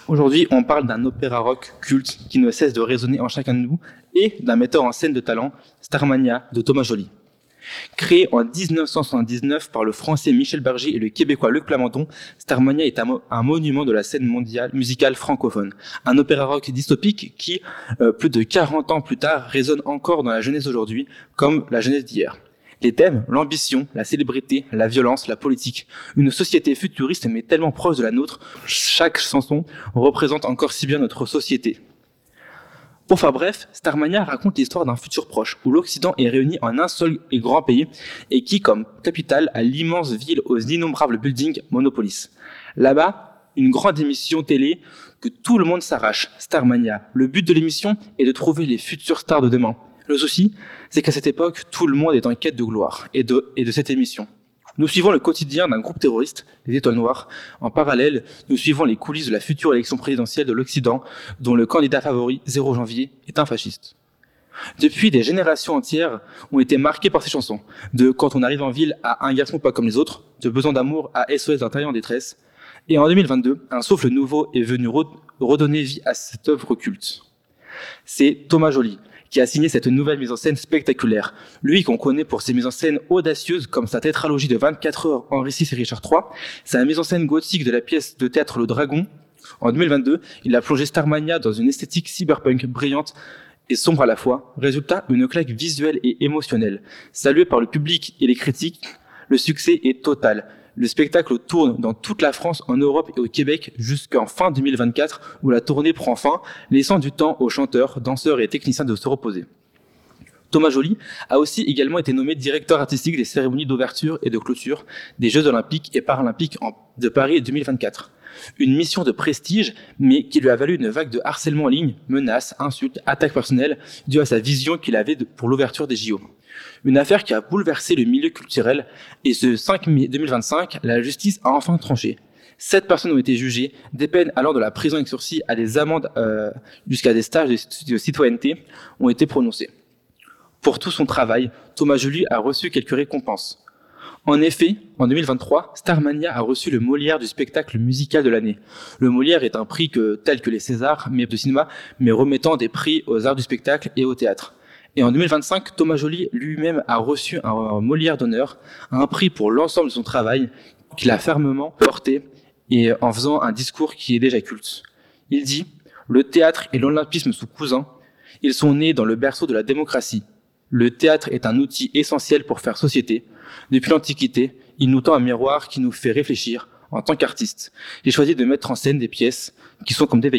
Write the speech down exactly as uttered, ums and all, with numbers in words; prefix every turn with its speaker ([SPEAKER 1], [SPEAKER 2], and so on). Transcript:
[SPEAKER 1] Aujourd'hui, on parle d'un opéra rock culte qui ne cesse de résonner en chacun de nous et d'un metteur en scène de talent, Starmania de Thomas Joly. Créé en dix-neuf cent soixante-dix-neuf par le français Michel Berger et le québécois Luc Plamondon, Starmania est un, mo- un monument de la scène mondiale musicale francophone. Un opéra rock dystopique qui, euh, plus de quarante ans plus tard, résonne encore dans la jeunesse d'aujourd'hui, comme la jeunesse d'hier. Les thèmes, l'ambition, la célébrité, la violence, la politique, une société futuriste mais tellement proche de la nôtre, chaque chanson représente encore si bien notre société. Pour faire bref, Starmania raconte l'histoire d'un futur proche, où l'Occident est réuni en un seul et grand pays, et qui, comme capitale, a l'immense ville aux innombrables buildings Monopolis. Là-bas, une grande émission télé que tout le monde s'arrache, Starmania. Le but de l'émission est de trouver les futures stars de demain. Le souci, c'est qu'à cette époque, tout le monde est en quête de gloire et de, et de cette émission. Nous suivons le quotidien d'un groupe terroriste, les Étoiles Noires. En parallèle, nous suivons les coulisses de la future élection présidentielle de l'Occident, dont le candidat favori, zéro janvier, est un fasciste. Depuis, des générations entières ont été marquées par ces chansons. De Quand on arrive en ville à Un garçon pas comme les autres, de Besoin d'amour à S O S d'un terrien en détresse. Et en deux mille vingt-deux, un souffle nouveau est venu redonner vie à cette œuvre culte. C'est Thomas Joly qui a signé cette nouvelle mise en scène spectaculaire. Lui qu'on connaît pour ses mises en scène audacieuses comme sa tétralogie de vingt-quatre heures Henri six et Richard trois, sa mise en scène gothique de la pièce de théâtre Le Dragon. En deux mille vingt-deux, il a plongé Starmania dans une esthétique cyberpunk brillante et sombre à la fois. Résultat, une claque visuelle et émotionnelle. Salué par le public et les critiques, le succès est total. Le spectacle tourne dans toute la France, en Europe et au Québec jusqu'en fin deux mille vingt-quatre, où la tournée prend fin, laissant du temps aux chanteurs, danseurs et techniciens de se reposer. Thomas Joly a aussi également été nommé directeur artistique des cérémonies d'ouverture et de clôture des Jeux Olympiques et Paralympiques de Paris deux mille vingt-quatre. Une mission de prestige, mais qui lui a valu une vague de harcèlement en ligne, menaces, insultes, attaques personnelles, due à sa vision qu'il avait pour l'ouverture des J O. Une affaire qui a bouleversé le milieu culturel, et ce cinq mai deux mille vingt-cinq, la justice a enfin tranché. Sept personnes ont été jugées, des peines allant de la prison avec sursis à des amendes euh, jusqu'à des stages de, de citoyenneté ont été prononcés. Pour tout son travail, Thomas Joly a reçu quelques récompenses. En effet, en deux mille vingt-trois, Starmania a reçu le Molière du spectacle musical de l'année. Le Molière est un prix que, tel que les Césars, mais de cinéma, mais remettant des prix aux arts du spectacle et au théâtre. Et en deux mille vingt-cinq, Thomas Joly lui-même a reçu un, un Molière d'honneur, un prix pour l'ensemble de son travail qu'il a fermement porté et en faisant un discours qui est déjà culte. Il dit « Le théâtre et l'olympisme sont cousins, ils sont nés dans le berceau de la démocratie. Le théâtre est un outil essentiel pour faire société. Depuis l'Antiquité, il nous tend un miroir qui nous fait réfléchir en tant qu'artistes. J'ai choisi de mettre en scène des pièces qui sont comme des veilleuses. »